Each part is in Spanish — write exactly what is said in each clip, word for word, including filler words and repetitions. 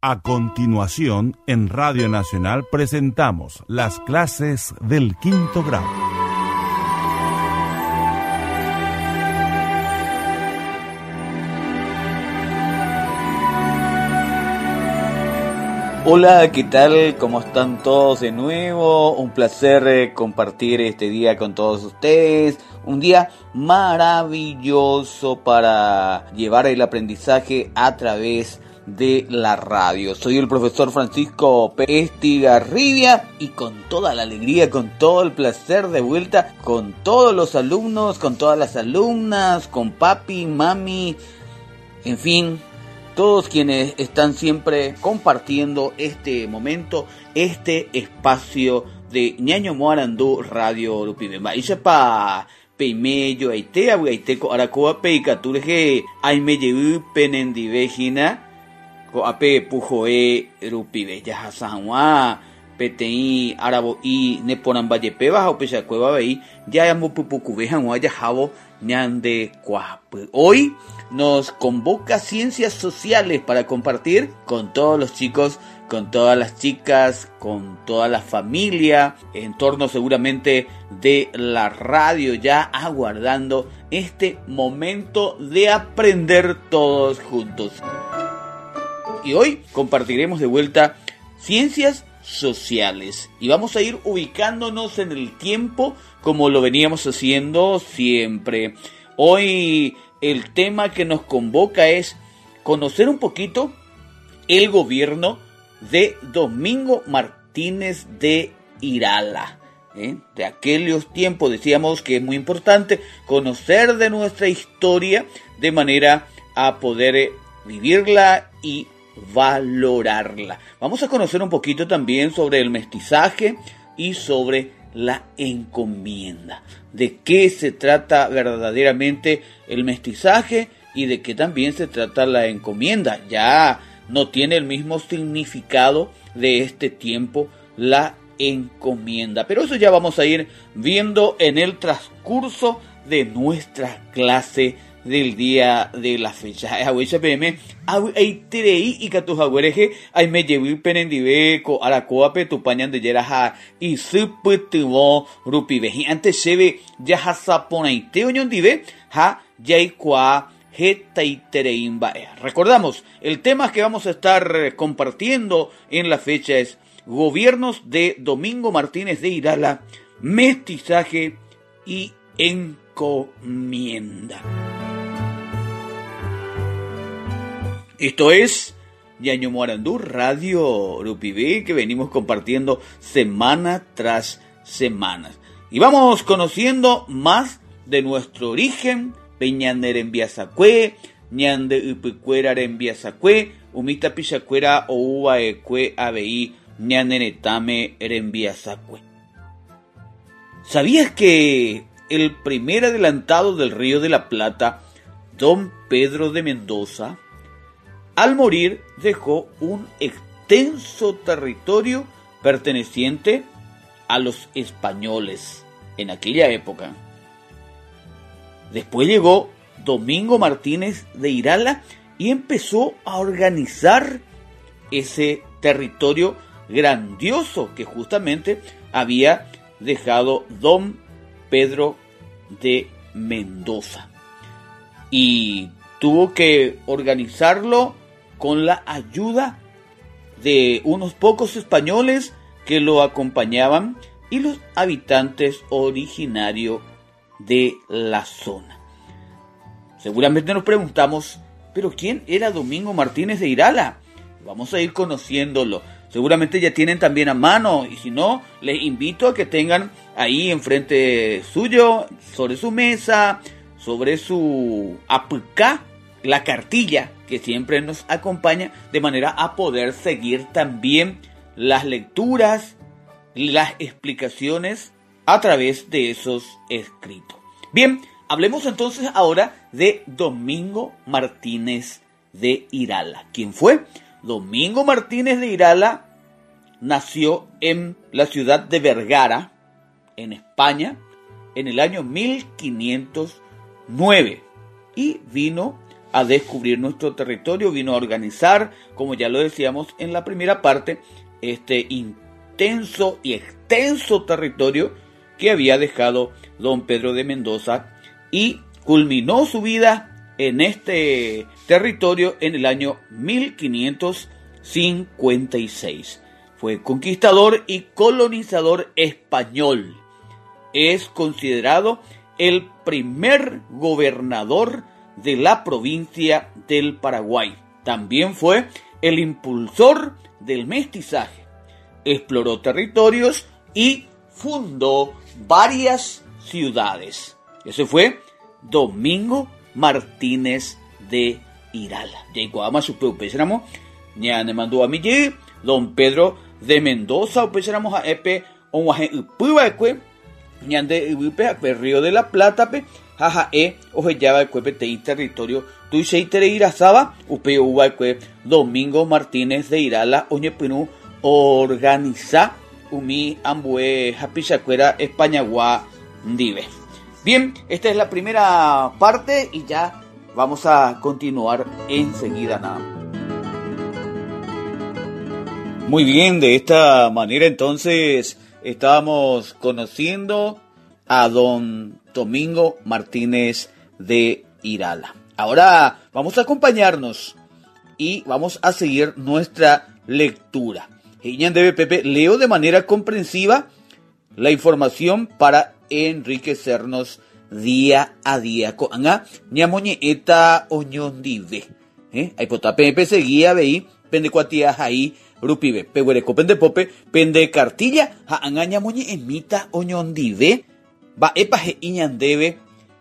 A continuación, en Radio Nacional presentamos las clases del quinto grado. Hola, ¿qué tal? ¿Cómo están todos de nuevo? Un placer eh, compartir este día con todos ustedes. Un día maravilloso para llevar el aprendizaje a través de la radio. Soy el profesor Francisco Estigarribia y con toda la alegría, con todo el placer de vuelta con todos los alumnos, con todas las alumnas, con papi, mami, en fin, todos quienes están siempre compartiendo este momento, este espacio de Ñaño Moarandú Radio Urupibemba. Y sepa Peimeyo, Aite, Abuaiteco, Aracoa, Peicaturge, Aimeyeú, Penendivejina, Coape, Pujoe, Rupibe, Yahasanwa, Petei, Arabo y Neporambayepe, Bajo Pechacueva, Bei, Yayamo Pupucubejan, Yajabo, Ñande Cuape. Hoy nos convoca Ciencias Sociales para compartir con todos los chicos, con todas las chicas, con toda la familia, en torno seguramente de la radio, ya aguardando este momento de aprender todos juntos. Y hoy compartiremos de vuelta Ciencias Sociales y vamos a ir ubicándonos en el tiempo como lo veníamos haciendo siempre. Hoy el tema que nos convoca es conocer un poquito el gobierno de Domingo Martínez de Irala. ¿eh? De aquellos tiempos decíamos que es muy importante conocer de nuestra historia de manera a poder eh, vivirla y valorarla. Vamos a conocer un poquito también sobre el mestizaje y sobre la encomienda. De qué se trata verdaderamente el mestizaje y de qué también se trata la encomienda. Ya no tiene el mismo significado de este tiempo la encomienda. Pero eso ya vamos a ir viendo en el transcurso de nuestra clase del día de la fecha. Ahuecha P M, Ahueiterei y Catujaguereje, Aime Yewi Penendibeco, Aracoape, Tupañan de Yeraja y Suputuo Rupibeji. Antes se ve Yahasaponaite Oñondive, Ha Yaikua Hetaitereimba. Recordamos, el tema que vamos a estar compartiendo en la fecha es Gobiernos de Domingo Martínez de Irala, mestizaje y encomienda. Esto es Ñaño Moarandú Radio Urupibé, que venimos compartiendo semana tras semana. Y vamos conociendo más de nuestro origen. Peñaner en Biazacue, Ñande Upicuera en Biazacue, Umita Pichacuera o Uva Ecue Abei, Ñaneretame en Biazacue. ¿Sabías que el primer adelantado del Río de la Plata, don Pedro de Mendoza, al morir dejó un extenso territorio perteneciente a los españoles en aquella época? Después llegó Domingo Martínez de Irala y empezó a organizar ese territorio grandioso que justamente había dejado don Pedro de Mendoza. Y tuvo que organizarlo con la ayuda de unos pocos españoles que lo acompañaban y los habitantes originarios de la zona. Seguramente nos preguntamos, ¿pero quién era Domingo Martínez de Irala? Vamos a ir conociéndolo. Seguramente ya tienen también a mano, y si no, les invito a que tengan ahí enfrente suyo, sobre su mesa, sobre su apucá, la cartilla que siempre nos acompaña, de manera a poder seguir también las lecturas, las explicaciones a través de esos escritos. Bien, hablemos entonces ahora de Domingo Martínez de Irala. ¿Quién fue? Domingo Martínez de Irala nació en la ciudad de Vergara, en España, en el año mil quinientos nueve y vino a descubrir nuestro territorio, vino a organizar, como ya lo decíamos en la primera parte, este intenso y extenso territorio que había dejado don Pedro de Mendoza, y culminó su vida en este territorio en el año mil quinientos cincuenta y seis. Fue conquistador y colonizador español. Es considerado el primer gobernador de la provincia del Paraguay. También fue el impulsor del mestizaje. Exploró territorios y fundó varias ciudades. Ese fue Domingo Martínez de Irala. Don Pedro de Mendoza, upeséramos a epe onguaje upyva'ekue ñande yvýpe Río de la Plata pe haha'e ohejava'ekue peteĩ territorio tuichaite irasáva upe uva'ekue Domingo Martínez de Irala oñepyrũ organiza umi ambue hapichakuéra Españagua ndive. Bien, esta es la primera parte y ya vamos a continuar enseguida nada. Muy bien, de esta manera entonces estábamos conociendo a don Domingo Martínez de Irala. Ahora vamos a acompañarnos y vamos a seguir nuestra lectura. Leo de manera comprensiva la información para enriquecernos día a día. Anga ñamoñeeta oñondive. Eh, hay potape seguía veí pendecuatia ahí rupive peguereco pendepope pende cartilla ha anga ñamoñe emita oñondive va epaje iñandeve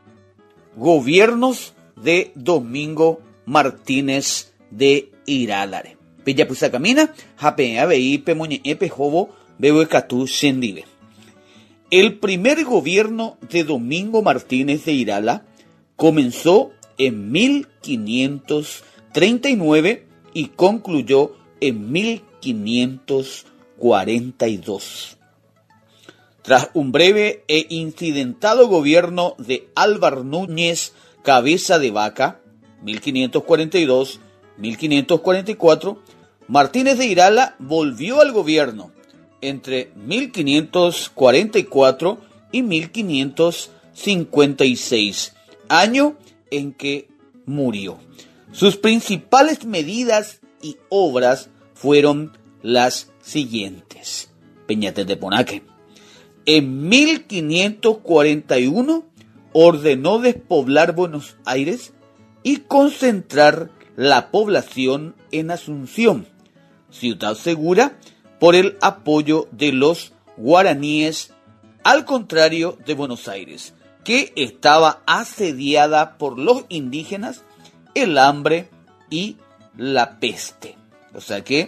gobiernos de Domingo Martínez de Irálare. Pella pusa camina jape veí pemoñe epe jobo behuecatú shendive. El primer gobierno de Domingo Martínez de Irala comenzó en mil quinientos treinta y nueve y concluyó en mil quinientos cuarenta y dos. Tras un breve e incidentado gobierno de Álvar Núñez Cabeza de Vaca, mil quinientos cuarenta y dos a mil quinientos cuarenta y cuatro, Martínez de Irala volvió al gobierno entre mil quinientos cuarenta y cuatro y mil quinientos cincuenta y seis, año en que murió. Sus principales medidas y obras fueron las siguientes. Peñate de Ponaque. En mil quinientos cuarenta y uno ordenó despoblar Buenos Aires y concentrar la población en Asunción, ciudad segura por el apoyo de los guaraníes, al contrario de Buenos Aires, que estaba asediada por los indígenas, el hambre y la peste. O sea que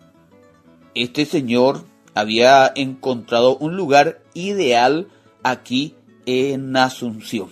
este señor había encontrado un lugar ideal aquí en Asunción.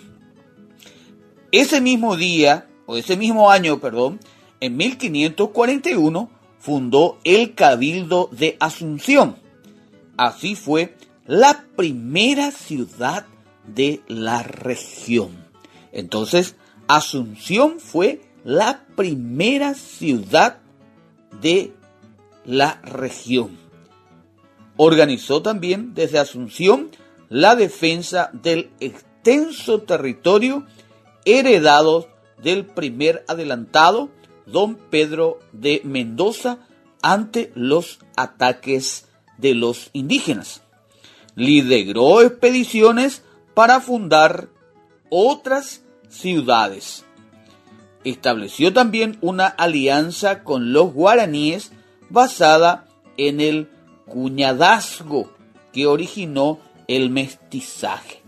Ese mismo día, o ese mismo año, perdón, en mil quinientos cuarenta y uno, fundó el Cabildo de Asunción. Así fue la primera ciudad de la región. Entonces, Asunción fue la primera ciudad de la región. Organizó también desde Asunción la defensa del extenso territorio heredado del primer adelantado, don Pedro de Mendoza, ante los ataques de los indígenas. Lideró expediciones para fundar otras ciudades. Estableció también una alianza con los guaraníes basada en el cuñadazgo que originó el mestizaje.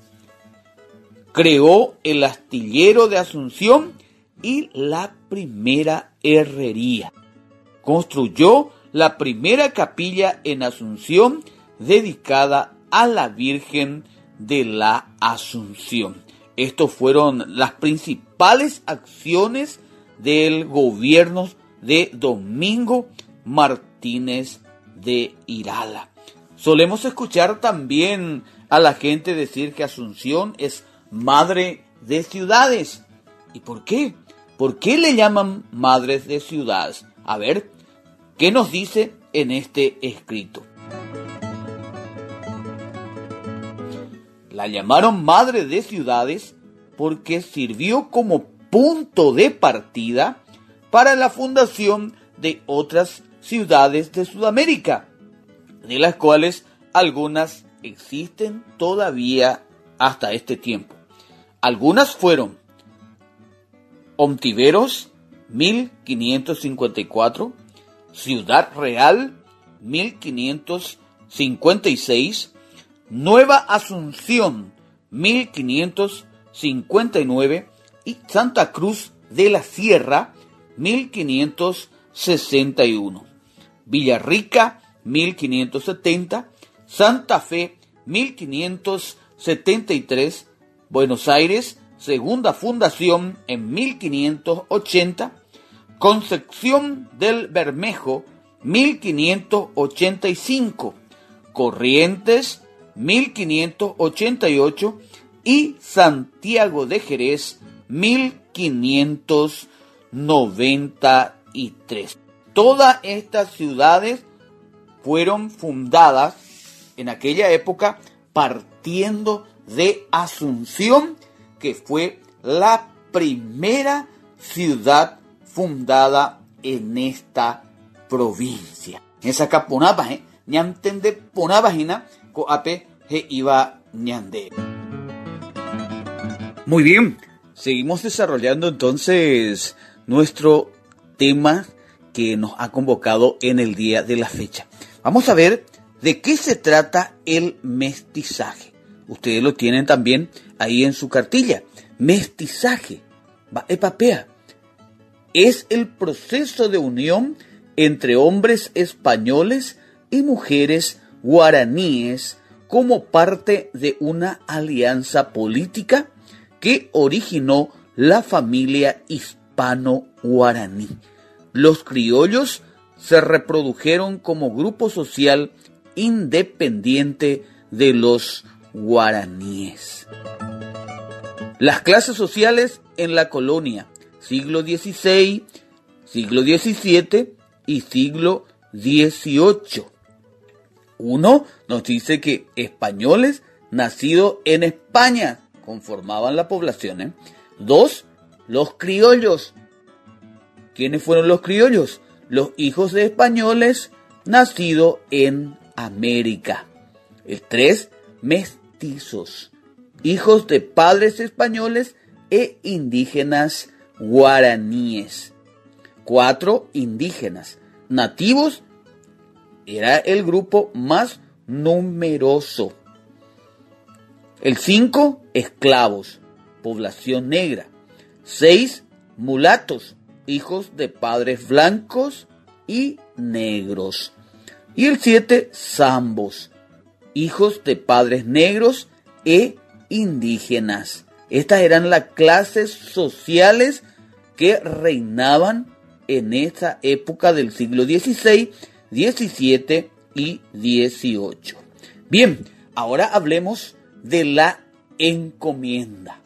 Creó el astillero de Asunción y la primera herrería. Construyó la primera capilla en Asunción dedicada a la Virgen de la Asunción. Estas fueron las principales acciones del gobierno de Domingo Martínez de Irala. Solemos escuchar también a la gente decir que Asunción es madre de ciudades. ¿Y por qué? ¿Por qué le llaman madres de ciudades? A ver, ¿qué nos dice en este escrito? La llamaron madre de ciudades porque sirvió como punto de partida para la fundación de otras ciudades de Sudamérica, de las cuales algunas existen todavía hasta este tiempo. Algunas fueron Ontiveros, mil quinientos cincuenta y cuatro, Ciudad Real, mil quinientos cincuenta y seis, Nueva Asunción, mil quinientos cincuenta y nueve y Santa Cruz de la Sierra, mil quinientos sesenta y uno. Villarrica, mil quinientos setenta, Santa Fe, mil quinientos setenta y tres, Buenos Aires, segunda fundación en mil quinientos ochenta, Concepción del Bermejo, mil quinientos ochenta y cinco, Corrientes, mil quinientos ochenta y ocho y Santiago de Jerez, mil quinientos noventa y tres. Todas estas ciudades fueron fundadas en aquella época partiendo de Asunción, que fue la primera ciudad fundada en esta provincia. Esa caponapa, eh, ñantende ponabajina, coape he iba ñande. Muy bien, seguimos desarrollando entonces nuestro tema que nos ha convocado en el día de la fecha. Vamos a ver de qué se trata el mestizaje. Ustedes lo tienen también ahí en su cartilla. Mestizaje, va epapea, es el proceso de unión entre hombres españoles y mujeres guaraníes como parte de una alianza política que originó la familia hispano-guaraní. Los criollos se reprodujeron como grupo social independiente de los guaraníes. Las clases sociales en la colonia, siglo dieciséis, siglo diecisiete y siglo dieciocho. Uno nos dice que españoles nacidos en España conformaban la población. ¿eh? Dos, los criollos. ¿Quiénes fueron los criollos? Los hijos de españoles nacidos en América. El tres, mestizos, hijos de padres españoles e indígenas guaraníes. Cuatro, indígenas, nativos, era el grupo más numeroso. El cinco, esclavos, población negra. Seis, mulatos, hijos de padres blancos y negros. Y el siete, zambos, hijos de padres negros e indígenas. Estas eran las clases sociales que reinaban en esa época del siglo dieciséis, diecisiete y dieciocho. Bien, ahora hablemos de la encomienda.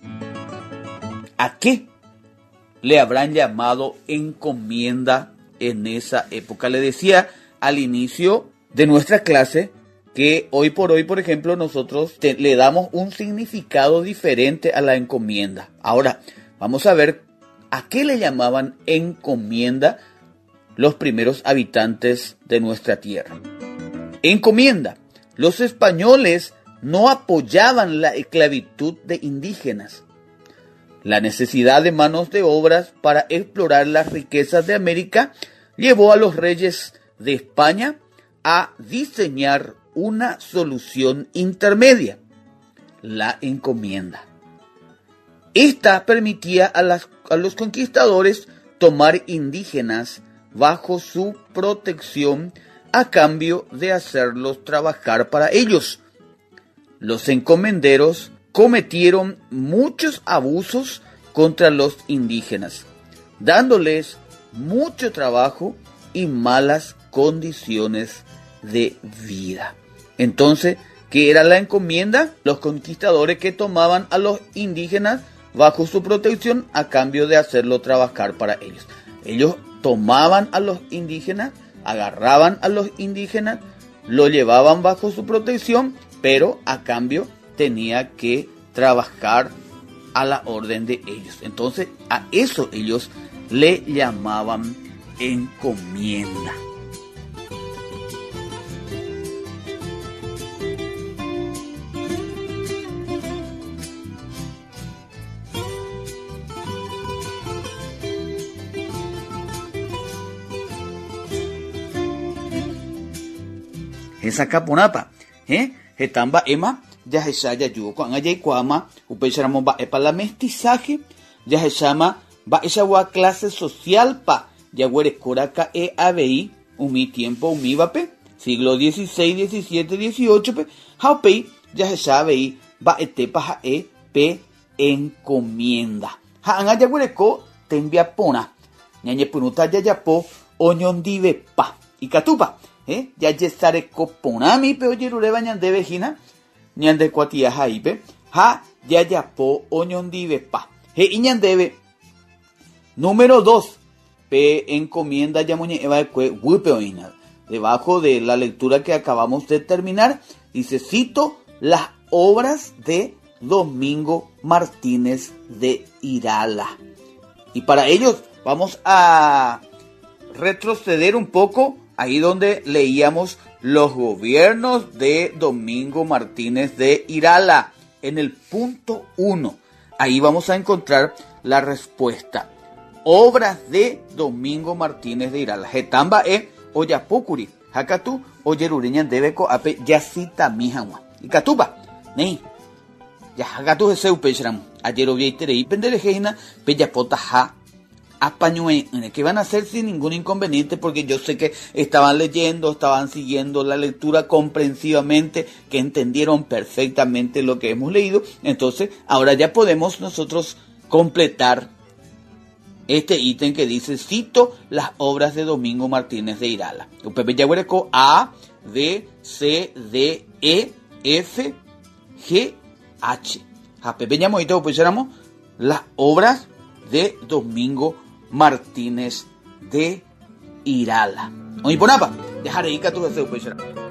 ¿A qué le habrán llamado encomienda en esa época? Le decía al inicio de nuestra clase que hoy por hoy, por ejemplo, nosotros te, le damos un significado diferente a la encomienda. Ahora, vamos a ver a qué le llamaban encomienda los primeros habitantes de nuestra tierra. Encomienda. Los españoles no apoyaban la esclavitud de indígenas. La necesidad de manos de obras para explorar las riquezas de América llevó a los reyes de España a diseñar una solución intermedia, la encomienda. Esta permitía a, las, a los conquistadores tomar indígenas bajo su protección a cambio de hacerlos trabajar para ellos. Los encomenderos cometieron muchos abusos contra los indígenas, dándoles mucho trabajo y malas condiciones de vida. Entonces, ¿qué era la encomienda? Los conquistadores que tomaban a los indígenas bajo su protección a cambio de hacerlo trabajar para ellos. Ellos tomaban a los indígenas, agarraban a los indígenas, lo llevaban bajo su protección, pero a cambio tenía que trabajar a la orden de ellos. Entonces a eso ellos le llamaban encomienda. Esa caponapa, ¿eh? Etamba ema, ya se llama yugo con allá y cuama, upecharamos va para la mestizaje, ya se llama va esa wa clase social pa, ya huere coraca e abi, umi tiempo umi vape, siglo dieciséis, diecisiete, dieciocho pe, haupei, ya se sabe va etepa ja e pe encomienda. Ha anga ya huere ko tembia pona, ñañe punuta ya ya po oñondive pa, y catupa. ¿Eh? Ya yesare coponami pe oye rureba ñande vejina ñande cuatia jaipe ha ya ya po oñondive pa he iñandebe número dos pe encomienda ya moñe eva cue wupe oina debajo de la lectura que acabamos de terminar dice cito las obras de Domingo Martínez de Irala y para ellos vamos a retroceder un poco ahí donde leíamos los gobiernos de Domingo Martínez de Irala. En el punto uno, ahí vamos a encontrar la respuesta. Obras de Domingo Martínez de Irala. Jetamba e oyapukuri. Hakatu oyerureñan debeko ape yasita mijanwa. Y katupa. Nei. Ya hakatu ese upechram. Ayer obieiterei pendelejena peyapota ha. Apañue, que van a hacer sin ningún inconveniente porque yo sé que estaban leyendo, estaban siguiendo la lectura comprensivamente, que entendieron perfectamente lo que hemos leído. Entonces, ahora ya podemos nosotros completar este ítem que dice, cito las obras de Domingo Martínez de Irala. Pepe Yaguareco A, B, C, D, E, F, G, H. A Pepe Yamoito, pues éramos las obras de Domingo Martínez de Irala. Oye, por nada, dejaré ir que tú deseos, pues.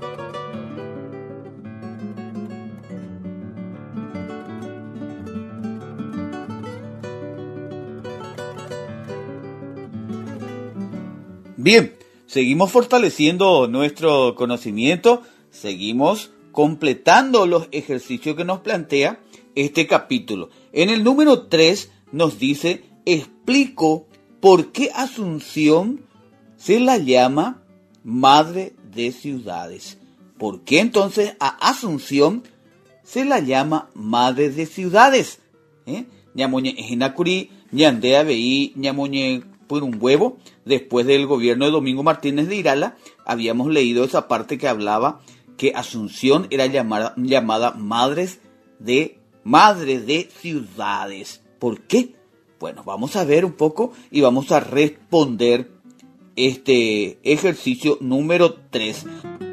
Bien, seguimos fortaleciendo nuestro conocimiento, seguimos completando los ejercicios que nos plantea este capítulo. En el número tres nos dice, explico por qué Asunción se la llama madre de ciudades. ¿Por qué entonces a Asunción se la llama madre de ciudades? ¿Eh? Ñamoñe ejinacuri, ñandea veí, ñamoñe por un huevo. Después del gobierno de Domingo Martínez de Irala, habíamos leído esa parte que hablaba que Asunción era llamada, llamada madres de, madre de ciudades. ¿Por qué? Bueno, vamos a ver un poco y vamos a responder este ejercicio número tres.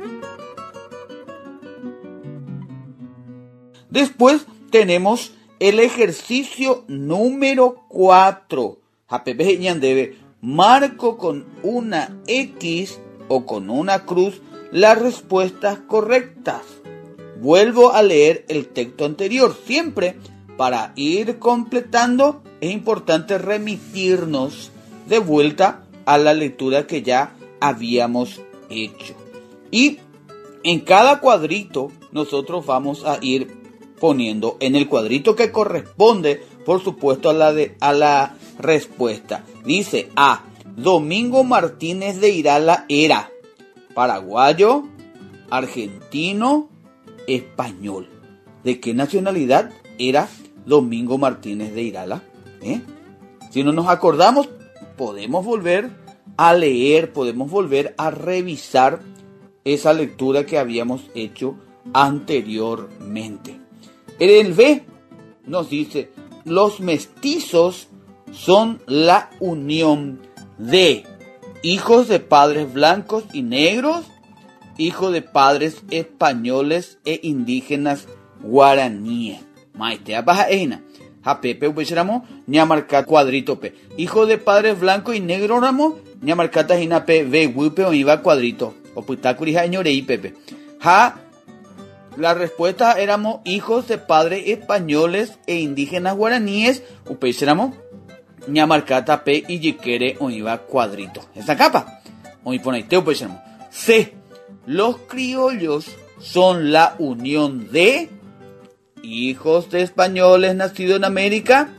Después tenemos el ejercicio número cuatro. debe marco con una X o con una cruz las respuestas correctas. Vuelvo a leer el texto anterior. Siempre para ir completando es importante remitirnos de vuelta a la lectura que ya habíamos hecho. Y en cada cuadrito nosotros vamos a ir poniendo en el cuadrito que corresponde, por supuesto, a la, de, a la respuesta. Dice A. Domingo Martínez de Irala era paraguayo, argentino, español. ¿De qué nacionalidad era Domingo Martínez de Irala? ¿Eh? Si no nos acordamos, podemos volver a leer, podemos volver a revisar esa lectura que habíamos hecho anteriormente. En el B nos dice, los mestizos son la unión de hijos de padres blancos y negros, hijos de padres españoles e indígenas guaraníes. Maitea baja eina. A Pepe upechéramo, ñamarca cuadrito P. Hijo de padres blanco y negro ramo, ñamarcata hina P, ve huipe o iba cuadrito. O puitakurija ñorei Pepe. Ja, la respuesta éramos hijos de padres españoles e indígenas guaraníes, upechéramo, ñamarcata P y yiquere o iba cuadrito. Esta capa. Hoy pone te upechéramo. C. Los criollos son la unión de hijos de españoles nacidos en América,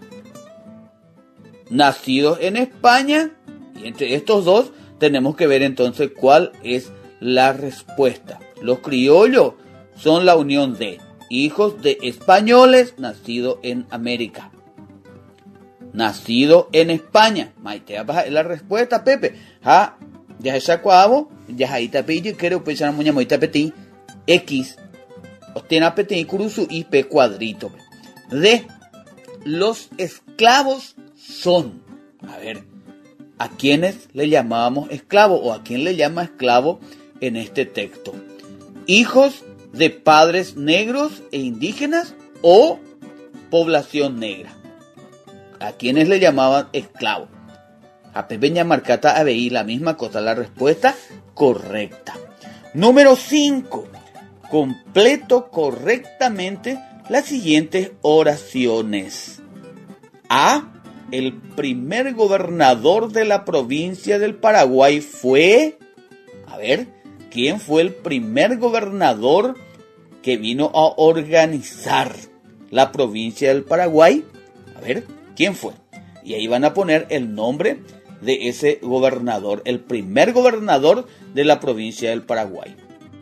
nacidos en España, y entre estos dos tenemos que ver entonces cuál es la respuesta. Los criollos son la unión de hijos de españoles nacidos en América, nacido en España. Maitea baja la respuesta, Pepe. Ja, ya se cuavo, ya ahí te pillo, quiero pensar muña moita peti X. Ostena peti cruzu y P cuadrito. D. Los esclavos son. A ver, ¿a quiénes le llamábamos esclavo o a quién le llama esclavo en este texto? Hijos de padres negros e indígenas o población negra. ¿A quiénes le llamaban esclavo? A Pepe Ñamarcata a veí la misma cosa, la respuesta correcta. Número cinco. Completo correctamente las siguientes oraciones. A. El primer gobernador de la provincia del Paraguay fue... A ver, ¿quién fue el primer gobernador que vino a organizar la provincia del Paraguay? A ver, ¿quién fue? Y ahí van a poner el nombre de ese gobernador, el primer gobernador de la provincia del Paraguay.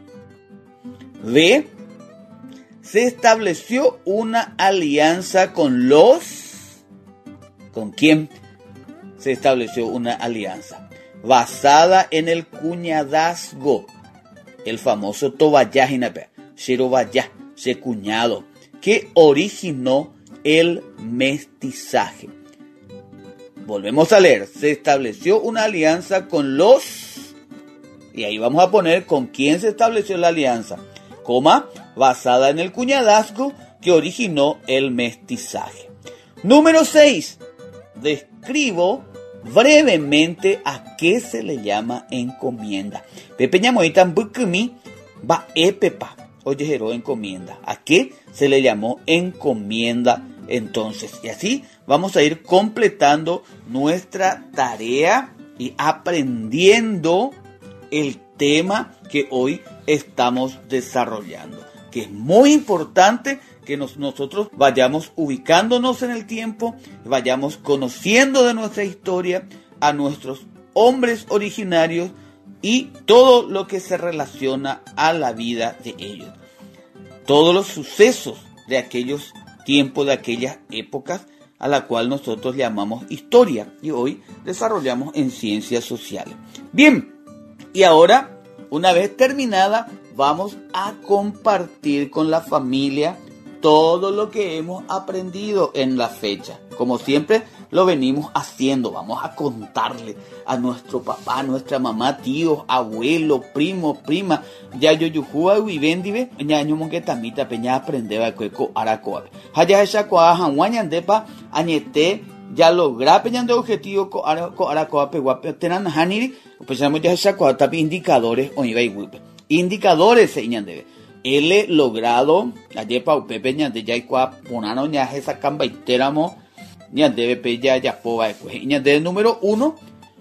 B. Se estableció una alianza con los... ¿Con quién se estableció una alianza? Basada en el cuñadazgo, el famoso Tobayajinape, Shirobaya, ese cuñado, que originó el mestizaje. Volvemos a leer. Se estableció una alianza con los... Y ahí vamos a poner con quién se estableció la alianza. Coma, basada en el cuñadazgo que originó el mestizaje. Número seis. Describo brevemente a qué se le llama encomienda. Pepe ñamoitan bukumi va epepa. Oye, jero encomienda. ¿A qué se le llamó encomienda entonces? Y así vamos a ir completando nuestra tarea y aprendiendo el tema que hoy estamos desarrollando, que es muy importante que nos, nosotros vayamos ubicándonos en el tiempo, vayamos conociendo de nuestra historia a nuestros hombres originarios y todo lo que se relaciona a la vida de ellos, todos los sucesos de aquellos tiempos, de aquellas épocas a la cual nosotros llamamos historia y hoy desarrollamos en ciencias sociales. Bien, y ahora, una vez terminada, vamos a compartir con la familia todo lo que hemos aprendido en la fecha. Como siempre lo venimos haciendo, vamos a contarle a nuestro papá, nuestra mamá, tíos, abuelos, primos, primas, ya yo yujuba vivendive, ñaño mongetamita peña aprendeba cueco aracoa. Haya esa coa hanguañandepa añete ya logra peñando objetivo co aracoa peguape tenan haniri, pues ya esa coa tapi indicadores o iba y wipe. Indicadores se ñandebe. Ele logrado ayepa upepe ñande ya ikua ponano ñaje esa camba iteramo ñandebe pe ya ya poba ekue. Ñandebe número uno,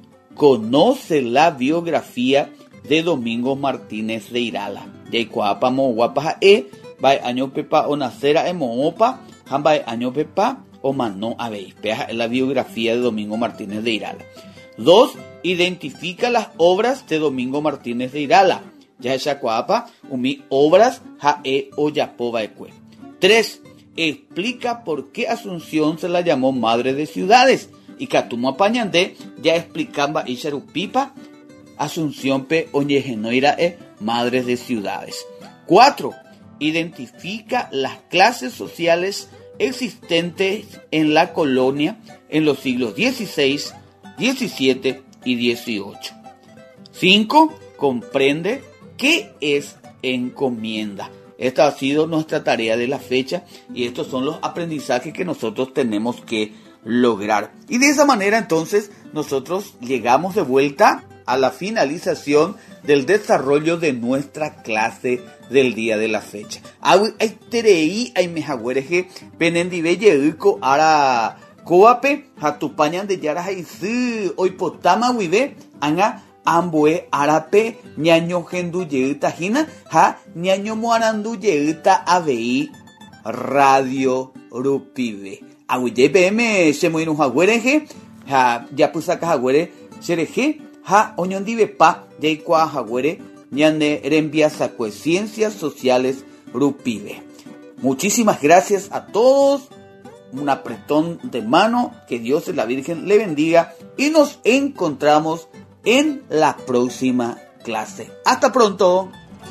conoce la biografía de Domingo Martínez de Irala. Ya ikua pa mo guapa e vai año pepa o nacera e moopa han vai año pepa o mano abeis. Peja la biografía de Domingo Martínez de Irala. Dos, identifica las obras de Domingo Martínez de Irala. Ya esa cuapa, umi obras ja e o yapoba ekue. Tres, explica por qué Asunción se la llamó madre de ciudades. Y Catumo Pañandé ya explicaba Isharupipa, Asunción pe oñejenoira e madres de ciudades. Cuatro, identifica las clases sociales existentes en la colonia en los siglos dieciséis, diecisiete y dieciocho. Cinco, comprende ¿qué es encomienda? esta ha sido nuestra tarea de la fecha y estos son los aprendizajes que nosotros tenemos que lograr. Y de esa manera entonces nosotros llegamos de vuelta a la finalización del desarrollo de nuestra clase del día de la fecha. Hay terei, hay mejaguereje, penendibelle, ara coape, hatupañan de yara haisi, hoy potama huive, anga ambue arape, ñaño gendu yeita jina, ha ñaño moarandu yeita avei radio rupive. Aguille pm, se moinu jaguereje, ha ya pusaka jaguere, sereje, ha oñondive pa, yaikua jaguere, ñane rembiasa cue ciencias sociales rupive. Muchísimas gracias a todos. Un apretón de mano, que Dios y la Virgen le bendiga y nos encontramos en la próxima clase. Hasta pronto.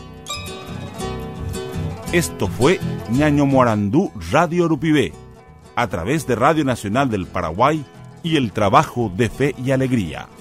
Esto fue Ñaño Moarandú Radio Rupivé, a través de Radio Nacional del Paraguay y el trabajo de Fe y Alegría.